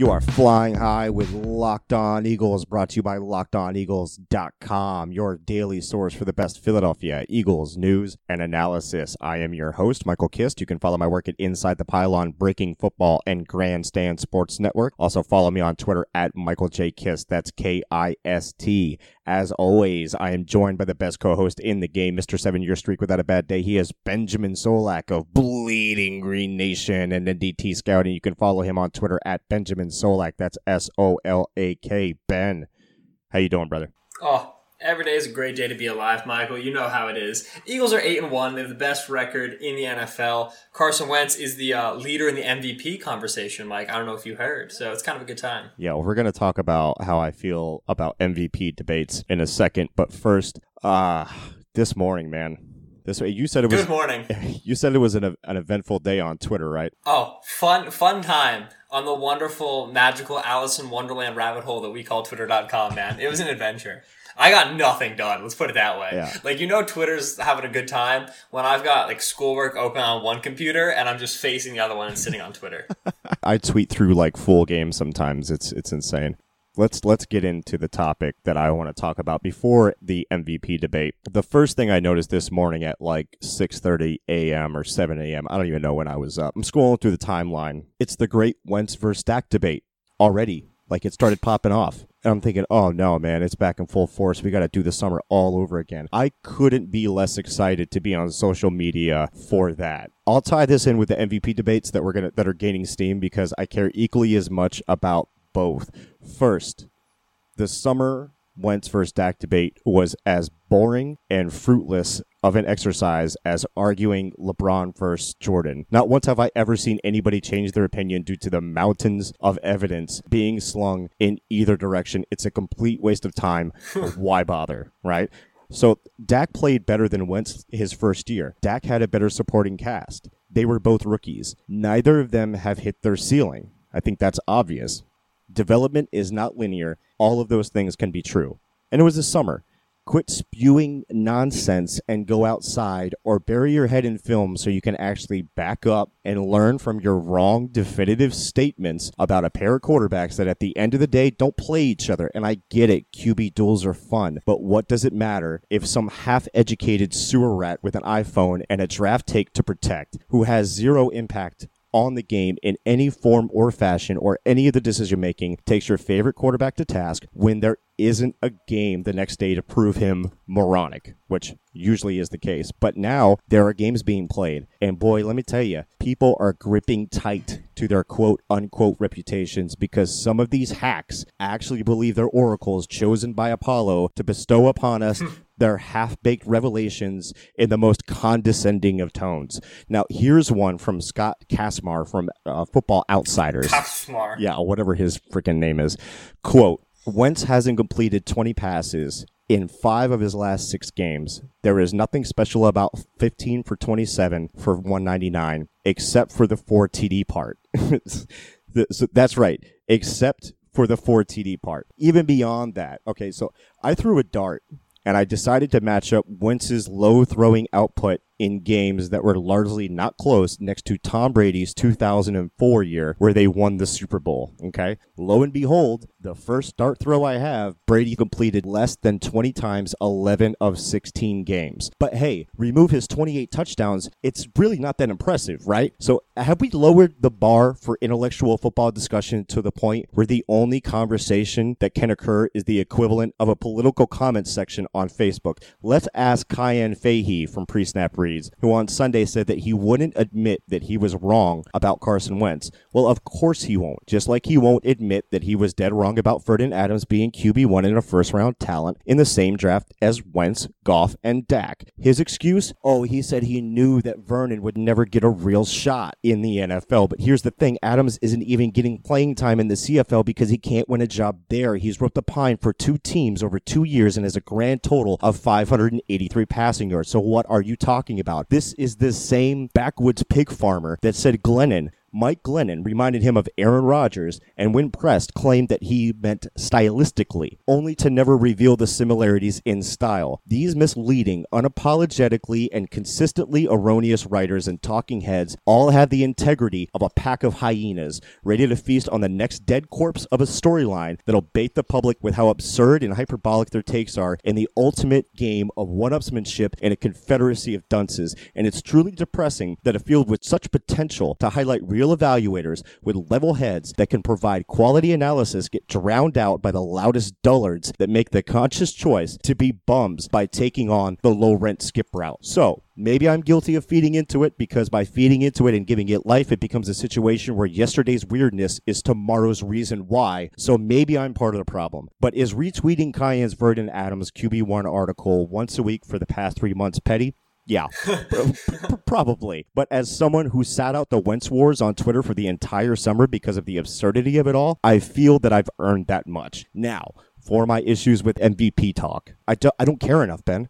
You are flying high with Locked On Eagles, brought to you by LockedOnEagles.com, your daily source for the best Philadelphia Eagles news and analysis. I am your host, Michael Kist. You can follow my work at Inside the Pylon, Breaking Football, and Grandstand Sports Network. Also follow me on Twitter at Michael J. Kist. That's K-I-S-T. As always, I am joined by the best co-host in the game, Mr. 7-Year Streak Without a Bad Day. He is Benjamin Solak of Bleeding Green Nation and NDT Scouting. You can follow him on Twitter at Benjamin Solak. That's S-O-L-A-K. Ben, how you doing, brother? Oh, every day is a great day to be alive, Michael. You know how it is. Eagles are 8-1. They have the best record in the NFL. Carson Wentz is the leader in the MVP conversation, Mike. I don't know if you heard, so it's kind of a good time. Yeah, well, we're going to talk about how I feel about MVP debates in a second, but first, this morning, man. You said it was. Good morning. You said it was an eventful day on Twitter, right? Oh, fun time on the wonderful, magical Alice in Wonderland rabbit hole that we call Twitter.com, man. It was an adventure. I got nothing done. Let's put it that way. Yeah. Twitter's having a good time when I've got schoolwork open on one computer and I'm just facing the other one and sitting on Twitter. I tweet through full games sometimes. It's insane. Let's get into the topic that I want to talk about before the MVP debate. The first thing I noticed this morning at 6:30 a.m. or 7 a.m., I don't even know when I was up. I'm scrolling through the timeline. It's the great Wentz versus Dak debate already. It started popping off. And I'm thinking, oh no, man, it's back in full force. We got to do the summer all over again. I couldn't be less excited to be on social media for that. I'll tie this in with the MVP debates that are gaining steam because I care equally as much about both. First, the summer Wentz versus Dak debate was as boring and fruitless of an exercise as arguing LeBron versus Jordan. Not once have I ever seen anybody change their opinion due to the mountains of evidence being slung in either direction. It's a complete waste of time. Why bother, right? So Dak played better than Wentz his first year. Dak had a better supporting cast. They were both rookies. Neither of them have hit their ceiling. I think that's obvious. Development is not linear. All of those things can be true. And it was the summer. Quit spewing nonsense and go outside or bury your head in film so you can actually back up and learn from your wrong definitive statements about a pair of quarterbacks that at the end of the day don't play each other. And I get it, QB duels are fun, but what does it matter if some half-educated sewer rat with an iPhone and a draft take to protect who has zero impact on the game in any form or fashion or any of the decision making takes your favorite quarterback to task when there isn't a game the next day to prove him moronic, which usually is the case. But now there are games being played, and boy, let me tell you, people are gripping tight to their quote-unquote reputations because some of these hacks actually believe they're oracles chosen by Apollo to bestow upon us their half-baked revelations in the most condescending of tones. Now, here's one from Scott Kasmar from Football Outsiders. Kasmar. Yeah, whatever his freaking name is. Quote, Wentz hasn't completed 20 passes in 5 of his last 6 games. There is nothing special about 15 for 27 for 199, except for the 4 TD part. So that's right, except for the 4 TD part. Even beyond that, okay, so I threw a dart, and I decided to match up Wentz's low throwing output in games that were largely not close next to Tom Brady's 2004 year where they won the Super Bowl, okay? Lo and behold, the first dart throw I have, Brady completed less than 20 times 11 of 16 games. But hey, remove his 28 touchdowns, it's really not that impressive, right? So have we lowered the bar for intellectual football discussion to the point where the only conversation that can occur is the equivalent of a political comment section on Facebook? Let's ask Cayenne Fahey from Pre-Snap Reads, who on Sunday said that he wouldn't admit that he was wrong about Carson Wentz. Well, of course he won't. Just like he won't admit that he was dead wrong about Ferdinand Adams being QB1 and a first-round talent in the same draft as Wentz, Goff, and Dak. His excuse? Oh, he said he knew that Vernon would never get a real shot in the NFL. But here's the thing. Adams isn't even getting playing time in the CFL because he can't win a job there. He's roped the pine for 2 teams over 2 years and has a grand total of 583 passing yards. So what are you talking about? This is the same backwoods pig farmer that said Glennon Mike Glennon reminded him of Aaron Rodgers, and when pressed, claimed that he meant stylistically, only to never reveal the similarities in style. These misleading, unapologetically, and consistently erroneous writers and talking heads all have the integrity of a pack of hyenas, ready to feast on the next dead corpse of a storyline that'll bait the public with how absurd and hyperbolic their takes are in the ultimate game of one-upsmanship in a confederacy of dunces. And it's truly depressing that a field with such potential to highlight real evaluators with level heads that can provide quality analysis get drowned out by the loudest dullards that make the conscious choice to be bums by taking on the low-rent skip route. So, maybe I'm guilty of feeding into it, because by feeding into it and giving it life, it becomes a situation where yesterday's weirdness is tomorrow's reason why. So maybe I'm part of the problem. But is retweeting Cayenne's Verdon Adams QB1 article once a week for the past 3 months petty? Yeah, probably. But as someone who sat out the Wentz wars on Twitter for the entire summer because of the absurdity of it all, I feel that I've earned that much. Now, for my issues with MVP talk, I don't care enough, Ben.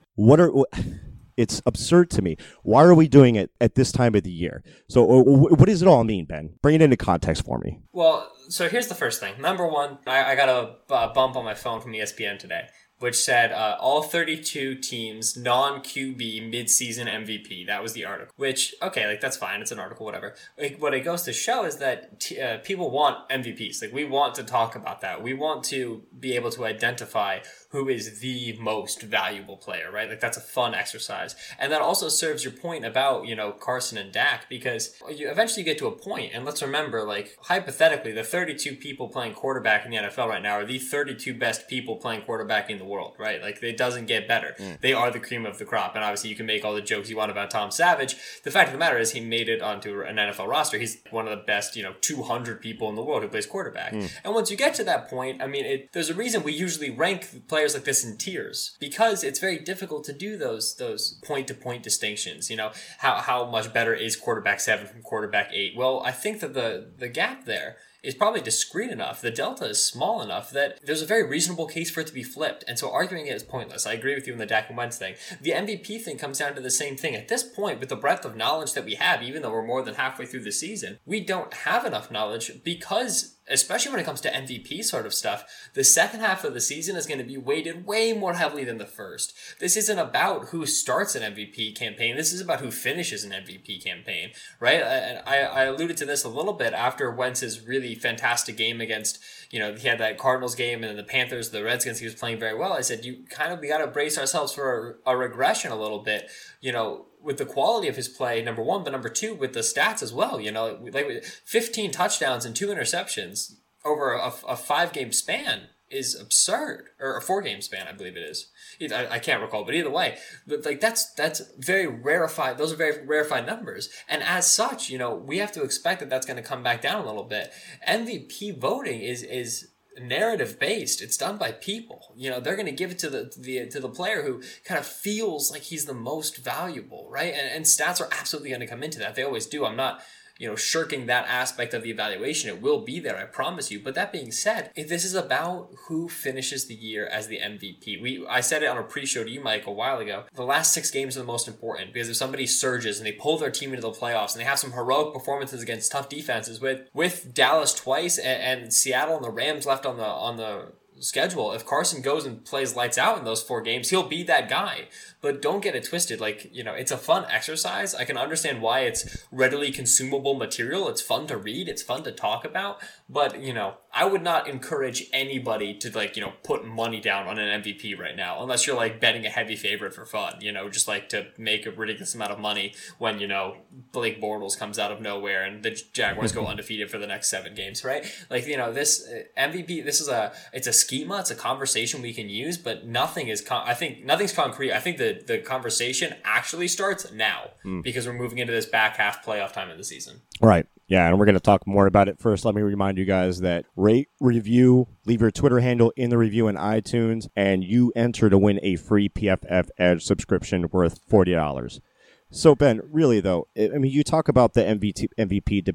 It's absurd to me. Why are we doing it at this time of the year? So what does it all mean, Ben? Bring it into context for me. Well, so here's the first thing. Number one, I got a bump on my phone from ESPN today, which said all 32 teams non-QB mid-season MVP. That was the article. Which, okay, like that's fine. It's an article, whatever. Like, what it goes to show is that people want MVPs. Like, we want to talk about that. We want to be able to identify who is the most valuable player, right? Like, that's a fun exercise. And that also serves your point about, Carson and Dak, because you eventually get to a point, and let's remember, like, hypothetically, the 32 people playing quarterback in the NFL right now are the 32 best people playing quarterback in the world, right? Like, it doesn't get better. They are the cream of the crop, and obviously you can make all the jokes you want about Tom Savage. The fact of the matter is he made it onto an NFL roster. He's one of the best, 200 people in the world who plays quarterback. And once you get to that point, I mean, there's a reason we usually rank players like this in tiers, because it's very difficult to do those point-to-point distinctions. How much better is quarterback 7 from quarterback 8? Well, I think that the gap there is probably discrete enough. The delta is small enough that there's a very reasonable case for it to be flipped. And so arguing it is pointless. I agree with you on the Dak and Wentz thing. The MVP thing comes down to the same thing. At this point, with the breadth of knowledge that we have, even though we're more than halfway through the season, we don't have enough knowledge because, especially when it comes to MVP sort of stuff, the second half of the season is going to be weighted way more heavily than the first. This isn't about who starts an MVP campaign. This is about who finishes an MVP campaign, right? And I alluded to this a little bit after Wentz's really fantastic game against, he had that Cardinals game and then the Panthers, the Redskins, he was playing very well. I said, we got to brace ourselves for a regression a little bit, with the quality of his play, number one, but number two, with the stats as well. Like 15 touchdowns and 2 interceptions over a 5-game span is absurd, or a 4-game span, I believe it is. I can't recall, but either way, but like that's very rarefied. Those are very rarefied numbers, and as such, we have to expect that that's going to come back down a little bit. MVP voting is narrative based. It's done by people. They're going to give it to the player who kind of feels like he's the most valuable, right? And stats are absolutely going to come into that. They always do. I'm not shirking that aspect of the evaluation. It will be there, I promise you. But that being said, this is about who finishes the year as the MVP. I said it on a pre-show to you, Mike, a while ago. The last 6 games are the most important, because if somebody surges and they pull their team into the playoffs and they have some heroic performances against tough defenses with Dallas twice and Seattle and the Rams left on the schedule, if Carson goes and plays lights out in those 4 games, he'll be that guy. But don't get it twisted. Like, it's a fun exercise. I can understand why it's readily consumable material. It's fun to read. It's fun to talk about. But, I would not encourage anybody to, put money down on an MVP right now, unless you're, betting a heavy favorite for fun, just, to make a ridiculous amount of money when, Blake Bortles comes out of nowhere and the Jaguars go undefeated for the next 7 games, right? This MVP, it's a schema. It's a conversation we can use, but nothing is, I think nothing's concrete. I think the conversation actually starts now because we're moving into this back half playoff time of the season. Right. Yeah, and we're going to talk more about it. First, let me remind you guys that rate, review, leave your Twitter handle in the review in iTunes, and you enter to win a free PFF Edge subscription worth $40. So, Ben, really, though, you talk about the MVP debate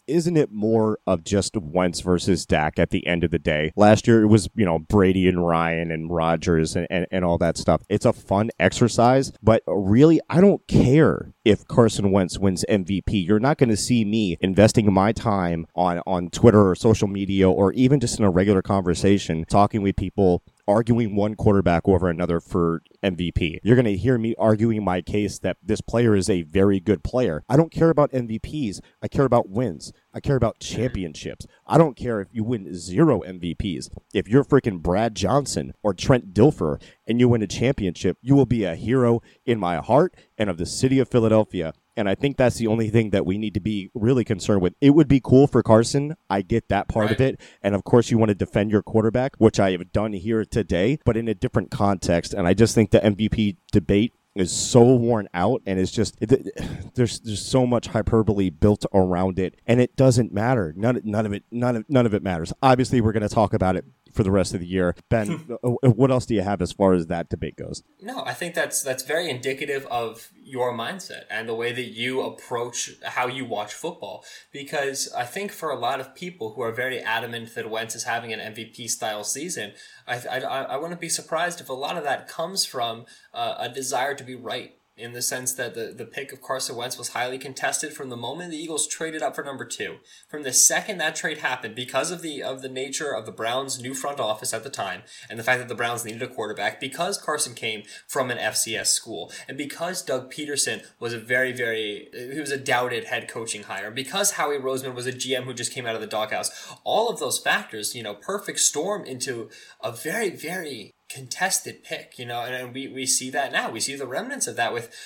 isn't it more of just Wentz versus Dak at the end of the day? Last year, it was, Brady and Ryan and Rodgers and all that stuff. It's a fun exercise, but really, I don't care if Carson Wentz wins MVP. You're not going to see me investing my time on Twitter or social media or even just in a regular conversation talking with people arguing one quarterback over another for MVP. You're going to hear me arguing my case that this player is a very good player. I don't care about MVPs. I care about wins. I care about championships. I don't care if you win 0 MVPs. If you're freaking Brad Johnson or Trent Dilfer and you win a championship, you will be a hero in my heart and of the city of Philadelphia. And I think that's the only thing that we need to be really concerned with. It would be cool for Carson. I get that part of it. And of course, you want to defend your quarterback, which I have done here today, but in a different context. And I just think the MVP debate is so worn out, and it's just there's so much hyperbole built around it, and it doesn't matter. None of it matters. Obviously, we're going to talk about it for the rest of the year. Ben, what else do you have as far as that debate goes? No, I think that's very indicative of your mindset and the way that you approach how you watch football. Because I think for a lot of people who are very adamant that Wentz is having an MVP style season, I wouldn't be surprised if a lot of that comes from a desire to be right. In the sense that the pick of Carson Wentz was highly contested from the moment the Eagles traded up for number 2. From the second that trade happened, because of the nature of the Browns' new front office at the time, and the fact that the Browns needed a quarterback, because Carson came from an FCS school, and because Doug Peterson was he was a doubted head coaching hire, because Howie Roseman was a GM who just came out of the doghouse, all of those factors, perfect storm into a very, very contested pick, and we see that now. We see the remnants of that with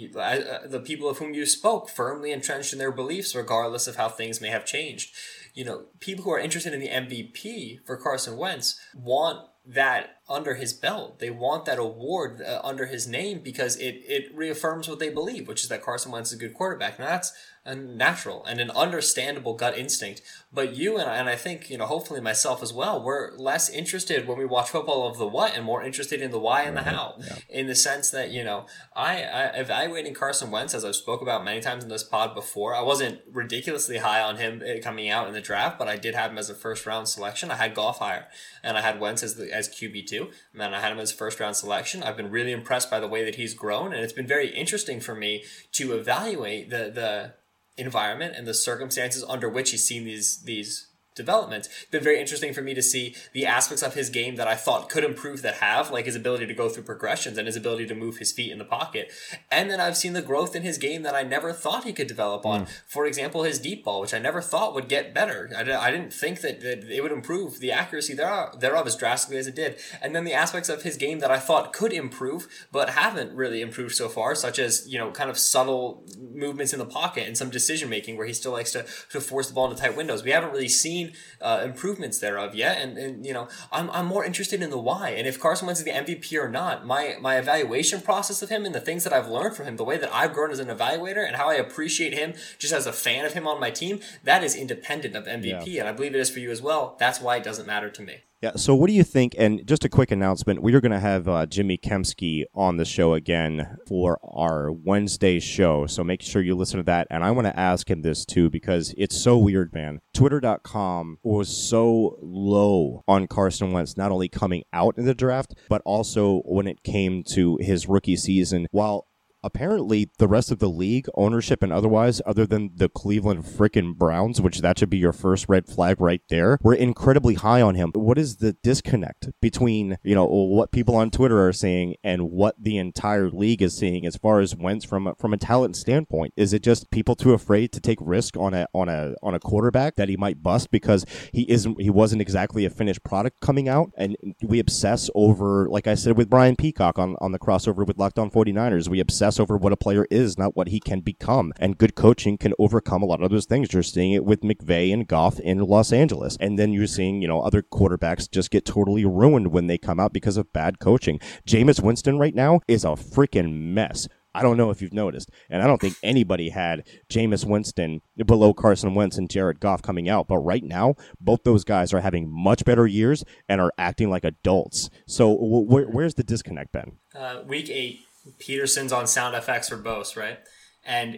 the people of whom you spoke, firmly entrenched in their beliefs, regardless of how things may have changed. People who are interested in the MVP for Carson Wentz want that under his belt. They want that award under his name because it reaffirms what they believe, which is that Carson Wentz is a good quarterback. Now that's a natural and an understandable gut instinct. But you and I think, hopefully myself as well, we're less interested when we watch football of the what and more interested in the why and the how. Yeah. In the sense that, I evaluating Carson Wentz, as I've spoke about many times in this pod before, I wasn't ridiculously high on him coming out in the draft, but I did have him as a first round selection. I had Goff higher, and I had Wentz as QB2, and then I had him as first round selection. I've been really impressed by the way that he's grown, and it's been very interesting for me to evaluate the environment and the circumstances under which he's seen these developments. It's been very interesting for me to see the aspects of his game that I thought could improve that have, like his ability to go through progressions and his ability to move his feet in the pocket. And then I've seen the growth in his game that I never thought he could develop on. For example, his deep ball, which I never thought would get better. I didn't think that it would improve the accuracy thereof as drastically as it did. And then the aspects of his game that I thought could improve, but haven't really improved so far, such as, kind of subtle movements in the pocket and some decision making where he still likes to force the ball into tight windows. We haven't really seen improvements thereof yet, and I'm more interested in the why. And if Carson Wentz is the MVP or not, my evaluation process of him and the things that I've learned from him, the way that I've grown as an evaluator and how I appreciate him just as a fan of him on my team, that is independent of MVP, and I believe it is for you as well. That's why it doesn't matter to me. Yeah, so what do you think? And just a quick announcement, we are going to have Jimmy Kempski on the show again for our Wednesday show, so make sure you listen to that. And I want to ask him this too, because it's so weird, man. Twitter.com was so low on Carson Wentz, not only coming out in the draft, but also when it came to his rookie season, while apparently the rest of the league, ownership and otherwise, other than the Cleveland frickin' Browns, which that should be your first red flag right there, were incredibly high on him. What is the disconnect between, what people on Twitter are saying and what the entire league is seeing as far as Wentz from a talent standpoint? Is it just people too afraid to take risk on a quarterback that he might bust because he wasn't exactly a finished product coming out? And we obsess over, like I said with Brian Peacock on the crossover with Locked On 49ers, we obsess over what a player is, not what he can become. And good coaching can overcome a lot of those things. You're seeing it with McVay and Goff in Los Angeles. And then you're seeing, other quarterbacks just get totally ruined when they come out because of bad coaching. Jameis Winston right now is a freaking mess. I don't know if you've noticed, and I don't think anybody had Jameis Winston below Carson Wentz and Jared Goff coming out. But right now, both those guys are having much better years and are acting like adults. So where's the disconnect, Ben? Week 8. Peterson's on sound effects for Bose, right? And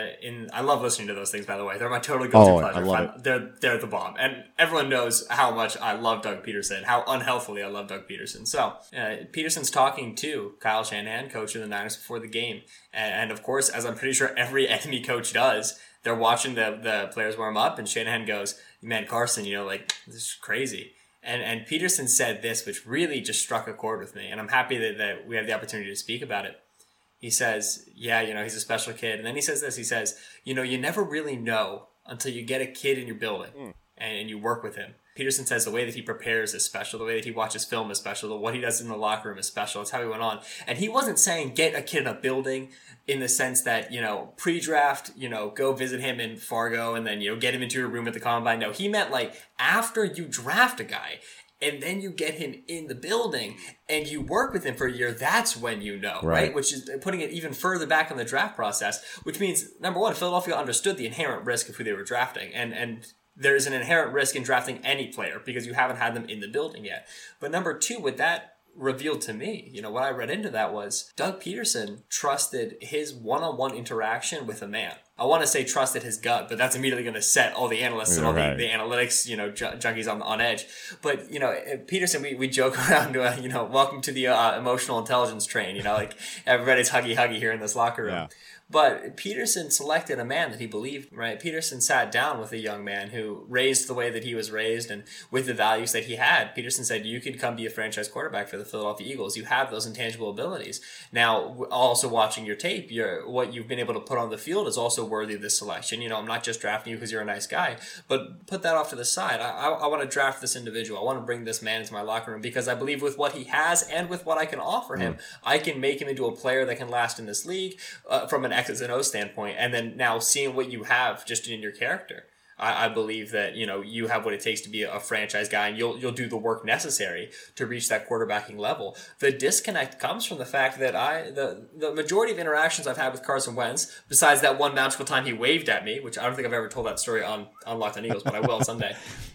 I love listening to those things, by the way. They're my total guilty pleasure. I love it. They're the bomb. And everyone knows how much I love Doug Peterson, how unhealthily I love Doug Peterson. So, Peterson's talking to Kyle Shanahan, coach of the Niners, before the game. And of course, as I'm pretty sure every enemy coach does, they're watching the players warm up, and Shanahan goes, man, Carson, this is crazy. And Peterson said this, which really just struck a chord with me. And I'm happy that we have the opportunity to speak about it. He says, he's a special kid. And then he says this, he says, you never really know until you get a kid in your building and you work with him. Peterson says the way that he prepares is special. The way that he watches film is special. What he does in the locker room is special. That's how he went on. And he wasn't saying get a kid in a building in the sense that, pre-draft, go visit him in Fargo and then, get him into your room at the combine. No, he meant after you draft a guy and then you get him in the building and you work with him for a year, that's when you know, right? Which is putting it even further back in the draft process, which means, number one, Philadelphia understood the inherent risk of who they were drafting. And there's an inherent risk in drafting any player because you haven't had them in the building yet. But number two, what that revealed to me, what I read into that was Doug Peterson trusted his one-on-one interaction with a man. I want to say trusted his gut, but that's immediately going to set all the analysts and all the analytics, junkies on edge. But, Peterson, we joke around, welcome to the emotional intelligence train, everybody's huggy here in this locker room. Yeah. But Peterson selected a man that he believed, right? Peterson sat down with a young man who raised the way that he was raised and with the values that he had. Peterson said, you could come be a franchise quarterback for the Philadelphia Eagles. You have those intangible abilities. Now, also watching your tape, what you've been able to put on the field is also worthy of this selection. I'm not just drafting you because you're a nice guy, but put that off to the side. I want to draft this individual. I want to bring this man into my locker room because I believe with what he has and with what I can offer him, I can make him into a player that can last in this league from an X's and O's standpoint. And then now seeing what you have just in your character, I believe that, you have what it takes to be a franchise guy and you'll do the work necessary to reach that quarterbacking level. The disconnect comes from the fact that the majority of interactions I've had with Carson Wentz, besides that one magical time he waved at me, which I don't think I've ever told that story on Locked on Eagles, but I will someday.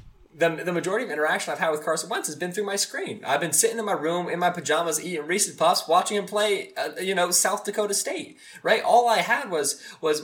The majority of interaction I've had with Carson Wentz has been through my screen. I've been sitting in my room in my pajamas eating Reese's Puffs, watching him play, South Dakota State, right? All I had was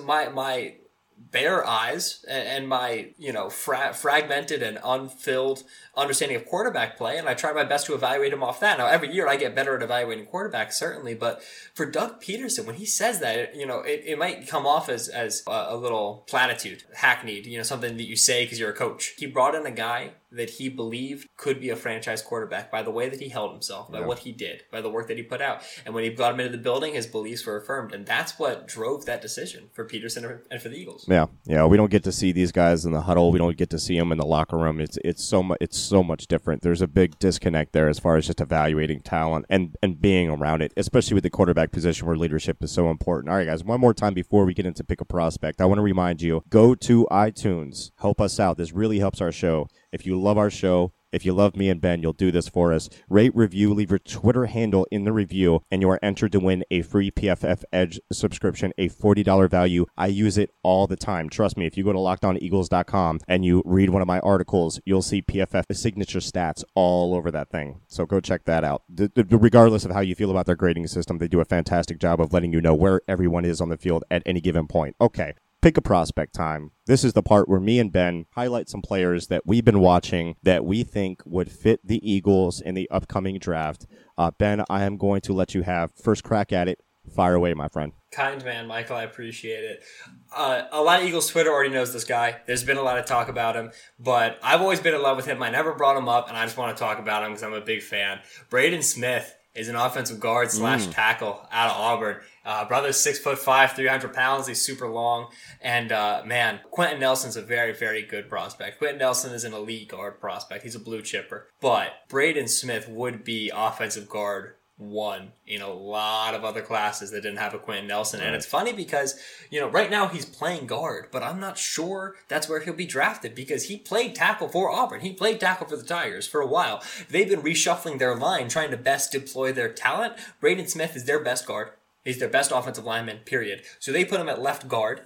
my bare eyes and my, fragmented and unfilled understanding of quarterback play. And I try my best to evaluate him off that. Now, every year I get better at evaluating quarterbacks, certainly. But for Doug Peterson, when he says that, it might come off as a little platitude, hackneyed, something that you say because you're a coach. He brought in a guy that he believed could be a franchise quarterback by the way that he held himself, by what he did, by the work that he put out. And when he got him into the building, his beliefs were affirmed. And that's what drove that decision for Peterson and for the Eagles. Yeah. We don't get to see these guys in the huddle. We don't get to see them in the locker room. It's so much different. There's a big disconnect there as far as just evaluating talent and being around it, especially with the quarterback position where leadership is so important. All right, guys, one more time before we get into Pick a Prospect, I want to remind you, go to iTunes. Help us out. This really helps our show. If you love our show, if you love me and Ben, you'll do this for us. Rate, review, leave your Twitter handle in the review, and you are entered to win a free PFF Edge subscription, a $40 value. I use it all the time. Trust me, if you go to LockedOnEagles.com and you read one of my articles, you'll see PFF signature stats all over that thing. So go check that out. Regardless of how you feel about their grading system, they do a fantastic job of letting you know where everyone is on the field at any given point. Okay. Pick a prospect time. This is the part where me and Ben highlight some players that we've been watching that we think would fit the Eagles in the upcoming draft. Ben, I am going to let you have first crack at it. Fire away, my friend. Kind man, Michael. I appreciate it. A lot of Eagles Twitter already knows this guy. There's been a lot of talk about him, but I've always been in love with him. I never brought him up, and I just want to talk about him because I'm a big fan. Braden Smith is an offensive guard / tackle out of Auburn. Brother's 6'5", 300 pounds. He's super long. And, Quentin Nelson's a very, very good prospect. Quentin Nelson is an elite guard prospect. He's a blue chipper. But Braden Smith would be offensive guard 1 in a lot of other classes that didn't have a Quentin Nelson. Right. And it's funny because, right now he's playing guard, but I'm not sure that's where he'll be drafted because he played tackle for Auburn. He played tackle for the Tigers for a while. They've been reshuffling their line, trying to best deploy their talent. Braden Smith is their best guard. He's their best offensive lineman, period. So they put him at left guard.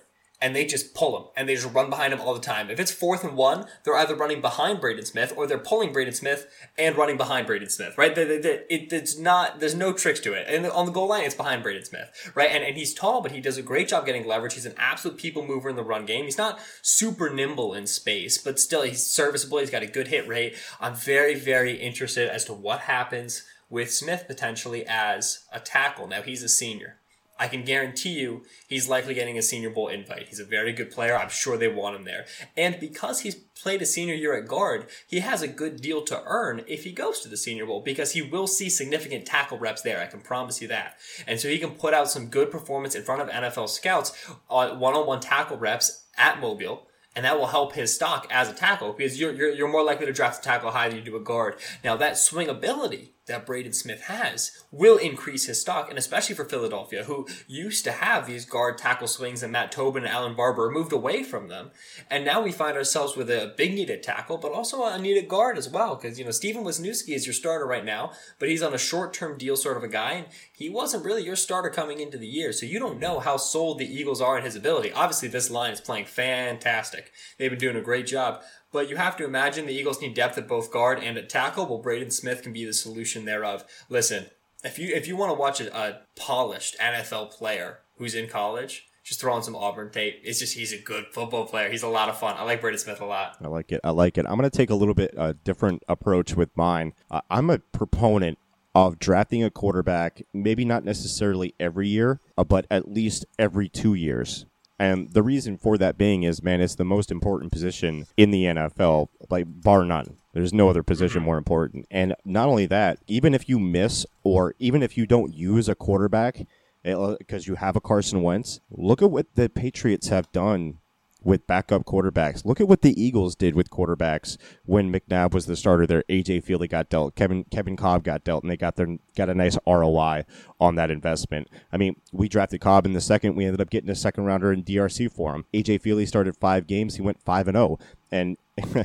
and they just pull him, and they just run behind him all the time. If it's 4th and 1, they're either running behind Braden Smith, or they're pulling Braden Smith and running behind Braden Smith, right? It's not, there's no tricks to it. And on the goal line, it's behind Braden Smith, right? And he's tall, but he does a great job getting leverage. He's an absolute people mover in the run game. He's not super nimble in space, but still, he's serviceable. He's got a good hit rate. I'm very, very interested as to what happens with Smith potentially as a tackle. Now, he's a senior. I can guarantee you he's likely getting a Senior Bowl invite. He's a very good player. I'm sure they want him there. And because he's played a senior year at guard, he has a good deal to earn if he goes to the Senior Bowl, because he will see significant tackle reps there. I can promise you that. And so he can put out some good performance in front of NFL scouts on one-on-one tackle reps at Mobile. And that will help his stock as a tackle, because you're more likely to draft a tackle high than you do a guard. Now, that swing ability that Braden Smith has will increase his stock, and especially for Philadelphia, who used to have these guard tackle swings, and Matt Tobin and Alan Barber moved away from them. And now we find ourselves with a big needed tackle, but also a needed guard as well, because, Steven Wisniewski is your starter right now, but he's on a short-term deal sort of a guy, and he wasn't really your starter coming into the year, so you don't know how sold the Eagles are in his ability. Obviously, this line is playing fantastic. They've been doing a great job. But you have to imagine the Eagles need depth at both guard and at tackle. Well, Braden Smith can be the solution thereof. Listen, if you want to watch a polished NFL player who's in college, just throw on some Auburn tape. He's a good football player. He's a lot of fun. I like Braden Smith a lot. I like it. I'm going to take a little bit different approach with mine. I'm a proponent of drafting a quarterback, maybe not necessarily every year, but at least every 2 years. And the reason for that being is, man, it's the most important position in the NFL, like bar none. There's no other position more important. And not only that, even if you miss, or even if you don't use a quarterback because you have a Carson Wentz, look at what the Patriots have done with backup quarterbacks. Look at what the Eagles did with quarterbacks when McNabb was the starter there. A.J. Feely got dealt. Kevin Kolb got dealt, and they got a nice ROI on that investment. I mean, we drafted Kolb in the second. We ended up getting a second rounder in DRC for him. A.J. Feely started 5 games. He went 5-0, and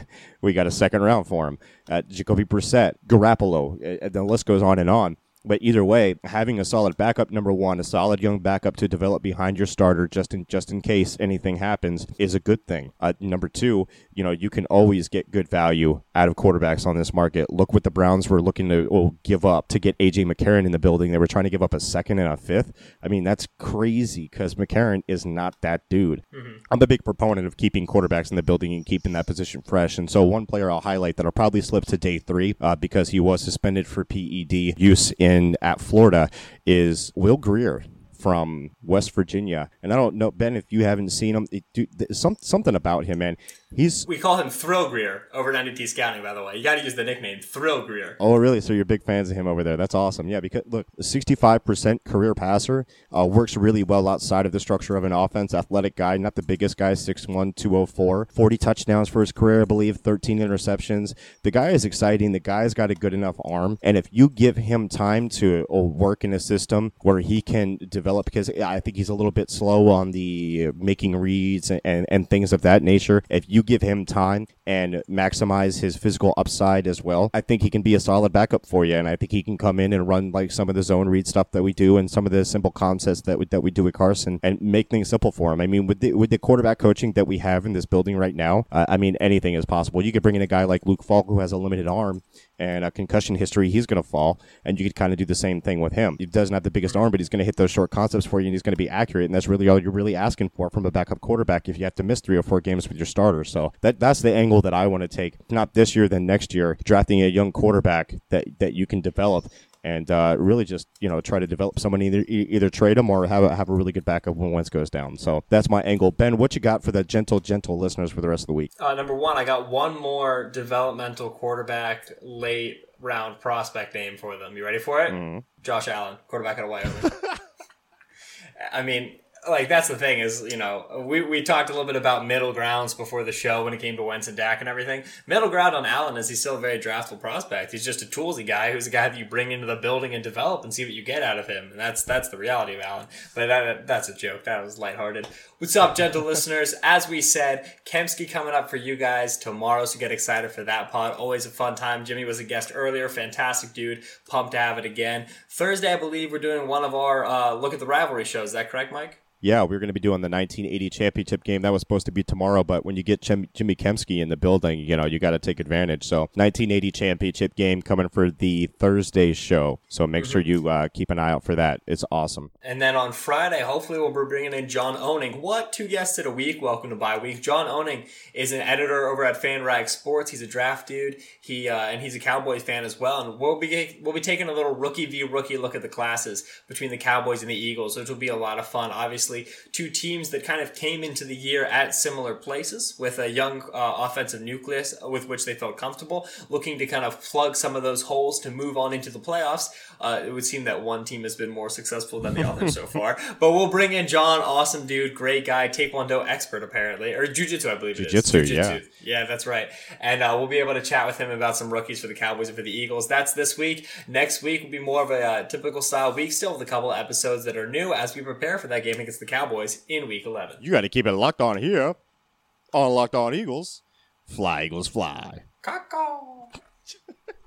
we got a second round for him. Jacoby Brissett, Garoppolo, the list goes on and on. But either way, having a solid backup, number one, a solid young backup to develop behind your starter just in case anything happens, is a good thing. Number two, you can always get good value out of quarterbacks on this market. Look what the Browns were looking to give up to get A.J. McCarron in the building. They were trying to give up a second and a fifth. I mean, that's crazy, because McCarron is not that dude. Mm-hmm. I'm a big proponent of keeping quarterbacks in the building and keeping that position fresh. And so one player I'll highlight that'll probably slip to day 3 because he was suspended for PED use at Florida is Will Grier from West Virginia. And I don't know, Ben, if you haven't seen him, something about him, man. We call him Thrill Grier over at NDT Scouting, by the way. You got to use the nickname Thrill Grier. Oh, really? So you're big fans of him over there. That's awesome. Yeah, because look, 65% career passer, works really well outside of the structure of an offense. Athletic guy, not the biggest guy, 6'1", 204. 40 touchdowns for his career, I believe, 13 interceptions. The guy is exciting. The guy's got a good enough arm. And if you give him time to work in a system where he can develop, because I think he's a little bit slow on the making reads and things of that nature. If you give him time and maximize his physical upside as well, I think he can be a solid backup for you. And I think he can come in and run like some of the zone read stuff that we do and some of the simple concepts that we do with Carson and make things simple for him. I mean, with the quarterback coaching that we have in this building right now, I mean, anything is possible. You could bring in a guy like Luke Falk, who has a limited arm and a concussion history. He's going to fall, and you could kind of do the same thing with him. He doesn't have the biggest arm, but he's going to hit those short concepts for you, and he's going to be accurate, and that's really all you're really asking for from a backup quarterback if you have to miss 3 or 4 games with your starter. So that's the angle that I want to take, not this year, then next year, drafting a young quarterback that you can develop and really just try to develop someone, either trade them or have a really good backup when Wentz goes down. So that's my angle. Ben, what you got for the gentle listeners for the rest of the week? Number one, I got one more developmental quarterback late round prospect name for them. You ready for it? Mm-hmm. Josh Allen, quarterback out of Wyoming. I mean, like, that's the thing is, we talked a little bit about middle grounds before the show when it came to Wentz and Dak and everything. Middle ground on Allen is he's still a very draftable prospect. He's just a toolsy guy who's a guy that you bring into the building and develop and see what you get out of him. And that's the reality of Allen. But that's a joke. That was lighthearted. What's up, gentle listeners? As we said, Kempski coming up for you guys tomorrow, so get excited for that pod. Always a fun time. Jimmy was a guest earlier. Fantastic dude. Pumped to have it again. Thursday, I believe, we're doing one of our Look at the Rivalry shows. Is that correct, Mike? Yeah, we're going to be doing the 1980 championship game. That was supposed to be tomorrow, but when you get Jimmy Kempski in the building, you got to take advantage. So 1980 championship game coming for the Thursday show. So make sure you keep an eye out for that. It's awesome. And then on Friday, hopefully we'll be bringing in John Owning. What? 2 guests in a week? Welcome to Bye Week. John Owning is an editor over at FanRag Sports. He's a draft dude. And he's a Cowboys fan as well. And we'll be taking a little rookie look at the classes between the Cowboys and the Eagles, which will be a lot of fun. Obviously, two teams that kind of came into the year at similar places with a young offensive nucleus with which they felt comfortable, looking to kind of plug some of those holes to move on into the playoffs. It would seem that one team has been more successful than the other so far. But we'll bring in John, awesome dude, great guy, Taekwondo expert apparently, or Jiu-Jitsu I believe it is. Jiu-Jitsu, yeah. Yeah, that's right. And we'll be able to chat with him about some rookies for the Cowboys and for the Eagles. That's this week. Next week will be more of a typical style week, still with a couple of episodes that are new as we prepare for that game against the Cowboys in Week 11. You got to keep it locked on here on Locked On Eagles. Fly, Eagles, fly. Caw-caw.